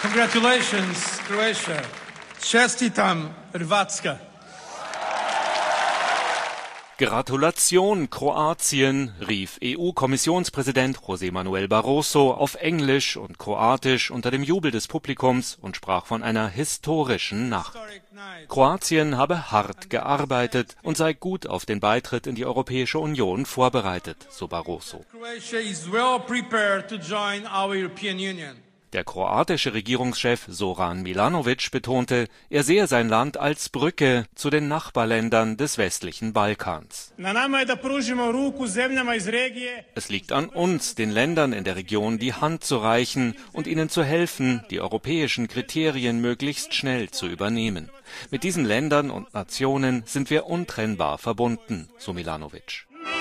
Congratulations, Croatia. Čestitam, Hrvatska. Gratulation, Kroatien, rief EU-Kommissionspräsident José Manuel Barroso auf Englisch und Kroatisch unter dem Jubel des Publikums und sprach von einer historischen Nacht. Kroatien habe hart gearbeitet und sei gut auf den Beitritt in die Europäische Union vorbereitet, so Barroso. Der kroatische Regierungschef Zoran Milanović betonte, er sehe sein Land als Brücke zu den Nachbarländern des westlichen Balkans. Es liegt an uns, den Ländern in der Region die Hand zu reichen und ihnen zu helfen, die europäischen Kriterien möglichst schnell zu übernehmen. Mit diesen Ländern und Nationen sind wir untrennbar verbunden, so Milanović.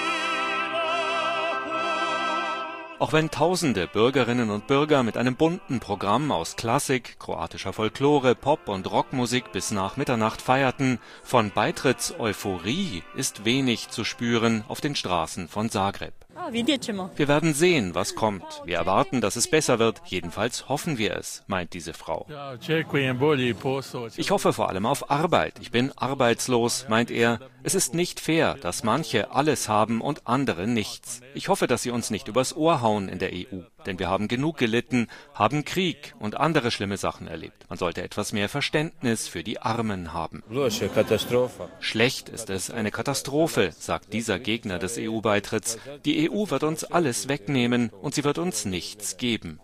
Auch wenn tausende Bürgerinnen und Bürger mit einem bunten Programm aus Klassik, kroatischer Folklore, Pop- und Rockmusik bis nach Mitternacht feierten, von Beitrittseuphorie ist wenig zu spüren auf den Straßen von Zagreb. Wir werden sehen, was kommt. Wir erwarten, dass es besser wird. Jedenfalls hoffen wir es, meint diese Frau. Ich hoffe vor allem auf Arbeit. Ich bin arbeitslos, meint er. Es ist nicht fair, dass manche alles haben und andere nichts. Ich hoffe, dass sie uns nicht übers Ohr hauen in der EU. Denn wir haben genug gelitten, haben Krieg und andere schlimme Sachen erlebt. Man sollte etwas mehr Verständnis für die Armen haben. Schlecht ist es, eine Katastrophe, sagt dieser Gegner des EU-Beitritts. Die EU wird uns alles wegnehmen und sie wird uns nichts geben.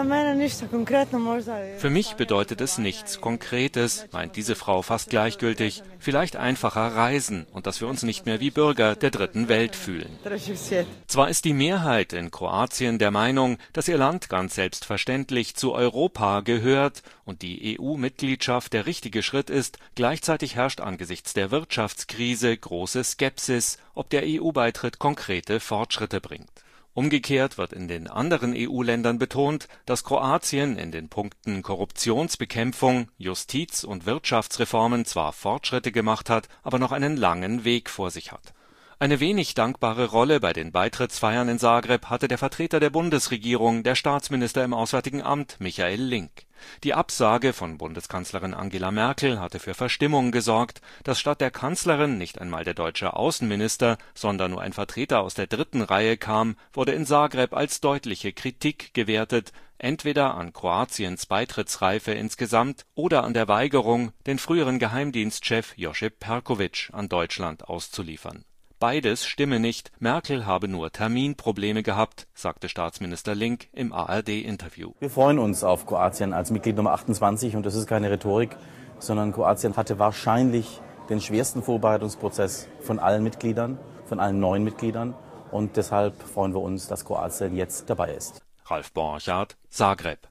Für mich bedeutet es nichts Konkretes, meint diese Frau fast gleichgültig. Vielleicht einfacher reisen und dass wir uns nicht mehr wie Bürger der dritten Welt fühlen. Zwar ist die Mehrheit in Kroatien der Meinung, dass ihr Land ganz selbstverständlich zu Europa gehört und die EU-Mitgliedschaft der richtige Schritt ist, gleichzeitig herrscht angesichts der Wirtschaftskrise große Skepsis, ob der EU-Beitritt konkrete Fortschritte bringt. Umgekehrt wird in den anderen EU-Ländern betont, dass Kroatien in den Punkten Korruptionsbekämpfung, Justiz- und Wirtschaftsreformen zwar Fortschritte gemacht hat, aber noch einen langen Weg vor sich hat. Eine wenig dankbare Rolle bei den Beitrittsfeiern in Zagreb hatte der Vertreter der Bundesregierung, der Staatsminister im Auswärtigen Amt, Michael Link. Die Absage von Bundeskanzlerin Angela Merkel hatte für Verstimmung gesorgt, dass statt der Kanzlerin nicht einmal der deutsche Außenminister, sondern nur ein Vertreter aus der dritten Reihe kam, wurde in Zagreb als deutliche Kritik gewertet, entweder an Kroatiens Beitrittsreife insgesamt oder an der Weigerung, den früheren Geheimdienstchef Josip Perković an Deutschland auszuliefern. Beides stimme nicht, Merkel habe nur Terminprobleme gehabt, sagte Staatsminister Link im ARD-Interview. Wir freuen uns auf Kroatien als Mitglied Nummer 28 und das ist keine Rhetorik, sondern Kroatien hatte wahrscheinlich den schwersten Vorbereitungsprozess von allen Mitgliedern, von allen neuen Mitgliedern und deshalb freuen wir uns, dass Kroatien jetzt dabei ist. Ralf Borchardt, Zagreb.